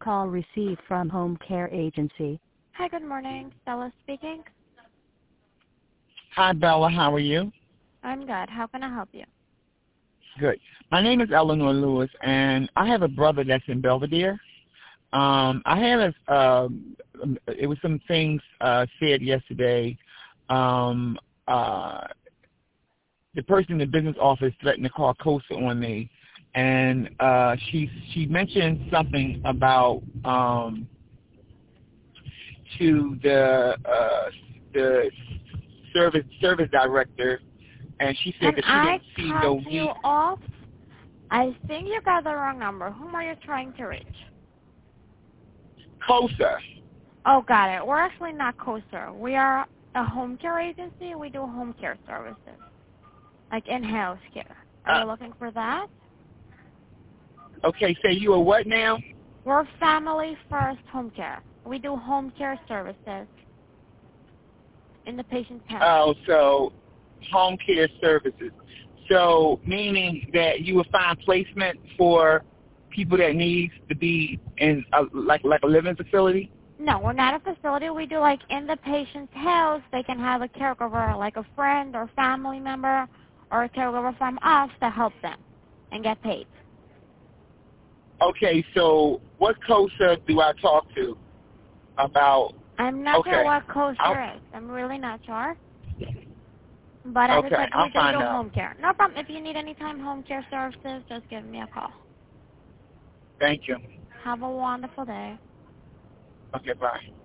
Call received from Home Care Agency. Hi, good morning. Stella speaking. Hi, Bella. How are you? I'm good. How can I help you? Good. My name is Eleanor Lewis, and I have a brother that's in Belvedere. I had it was some things said yesterday. The person in the business office threatened to call COSA on me, and she mentioned something about to the service director, and she said that she didn't see no need. You off? I think you got the wrong number. Whom are you trying to reach? COSA. Oh, got it. We're actually not COSA. We are a home care agency. We do home care services, like in-house care. Are you looking for that? Okay, say you are what now? We're Family First Home Care. We do home care services in the patient's house. Oh, so home care services. So meaning that you would find placement for people that need to be in like a living facility? No, we're not a facility. We do like in the patient's house. They can have a caregiver, like a friend or family member, or a caregiver from us to help them and get paid. Okay, so what COSA do I talk to about? I'm not sure what COSA is. I'm really not sure. But as I said, we do home care. No problem. If you need any time home care services, just give me a call. Thank you. Have a wonderful day. Okay, bye.